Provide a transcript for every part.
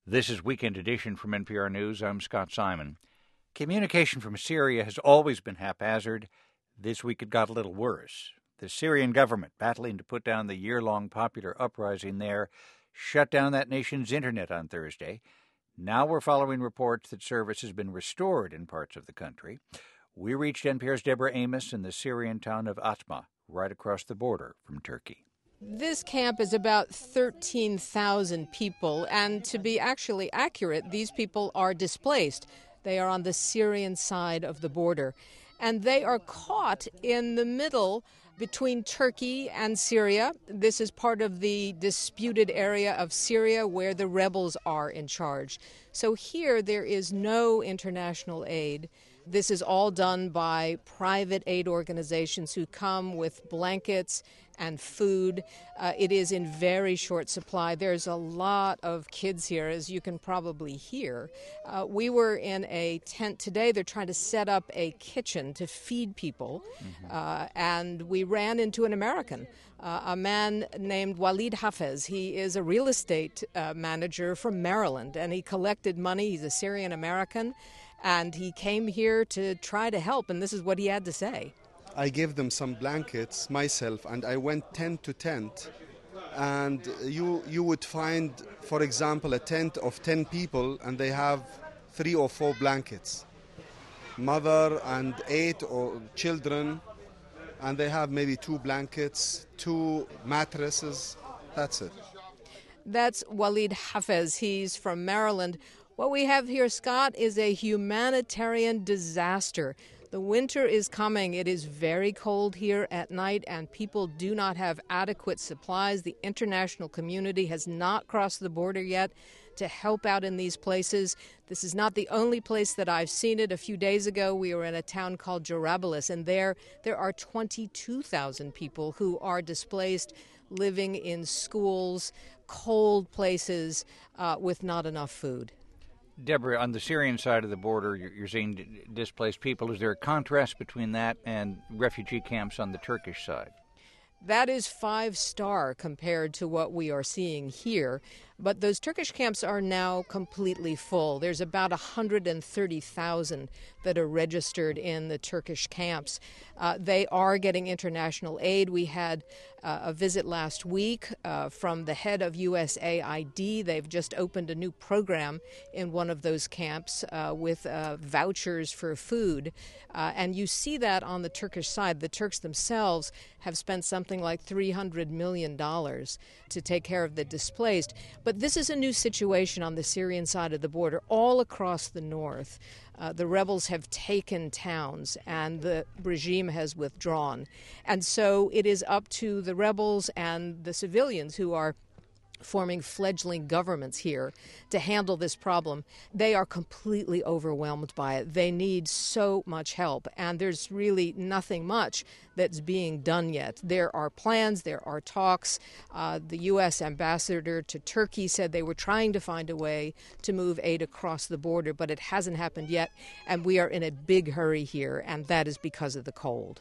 This is Weekend Edition from NPR News. I'm Scott Simon. Communication from Syria has always been haphazard. This week it got a little worse. The Syrian government, battling to put down the year-long popular uprising there, shut down that nation's internet on Thursday. Now we're following reports that service has been restored in parts of the country. We reached NPR's Deborah Amos in the Syrian town of Atma, right across the border from Turkey. This camp is about 13,000 people, and to be actually accurate, these people are displaced. They are on the Syrian side of the border, and they are caught in the middle between Turkey and Syria. This is part of the disputed area of Syria where the rebels are in charge. So here there is no international aid. This is all done by private aid organizations who come with blankets and food. It is in very short supply. There's a lot of kids here, as you can probably hear. We were in a tent today. They're trying to set up a kitchen to feed people, and we ran into an American, a man named Walid Hafez. He is a real estate manager from Maryland, and he collected money. He's a Syrian American, and he came here to try to help, and this is what he had to say. I gave them some blankets myself, and I went tent to tent. And you would find, for example, a tent of 10 people, and they have 3 or 4 blankets. Mother and 8 or children, and they have maybe 2 blankets, 2 mattresses. That's it. That's Walid Hafez. He's from Maryland. What we have here, Scott, is a humanitarian disaster. The winter is coming. It is very cold here at night, and people do not have adequate supplies. The international community has not crossed the border yet to help out in these places. This is not the only place that I've seen it. A few days ago, we were in a town called Jarablus, and there are 22,000 people who are displaced, living in schools, cold places, with not enough food. Deborah, on the Syrian side of the border, you're seeing displaced people. Is there a contrast between that and refugee camps on the Turkish side? That is 5-star compared to what we are seeing here. But those Turkish camps are now completely full. There's about 130,000 that are registered in the Turkish camps. They are getting international aid. We had a visit last week from the head of USAID. They've just opened a new program in one of those camps with vouchers for food. And you see that on the Turkish side. The Turks themselves have spent something like $300 million to take care of the displaced. But this is a new situation on the Syrian side of the border, all across the north. The rebels have taken towns, and the regime has withdrawn. And so it is up to the rebels and the civilians who are forming fledgling governments here to handle this problem. They are completely overwhelmed by it. They need so much help, and there's really nothing much that's being done yet. There are plans, there are talks. The U.S. ambassador to Turkey said they were trying to find a way to move aid across the border, but it hasn't happened yet, and we are in a big hurry here, and that is because of the cold.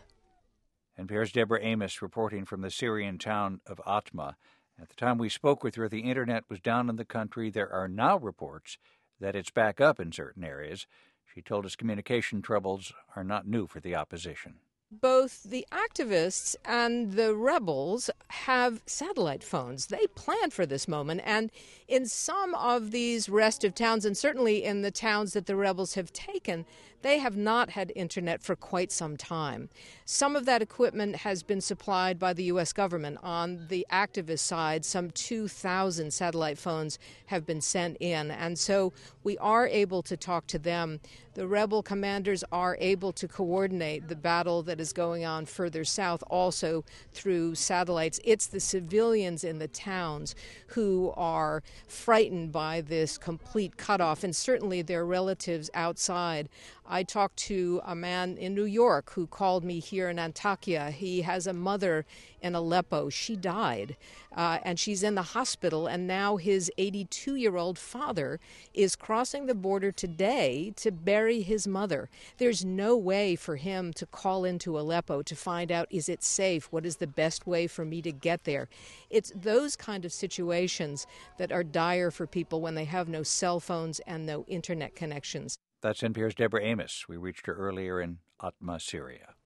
NPR's Deborah Amos reporting from the Syrian town of Atma. At the time we spoke with her, the internet was down in the country. There are now reports that it's back up in certain areas. She told us communication troubles are not new for the opposition. Both the activists and the rebels have satellite phones. They planned for this moment, and in some of these restive towns, and certainly in the towns that the rebels have taken, they have not had internet for quite some time. Some of that equipment has been supplied by the U.S. government. On the activist side, some 2,000 satellite phones have been sent in, and so we are able to talk to them. The rebel commanders are able to coordinate the battle that is going on further south also through satellites. It's the civilians in the towns who are frightened by this complete cutoff, and certainly their relatives outside. I talked to a man in New York who called me here in Antakya. He has a mother in Aleppo. She died, and she's in the hospital, and now his 82-year-old father is crossing the border today to bury his mother. There's no way for him to call into to Aleppo to find out, is it safe? What is the best way for me to get there? It's those kind of situations that are dire for people when they have no cell phones and no internet connections. That's NPR's Deborah Amos. We reached her earlier in Atma, Syria.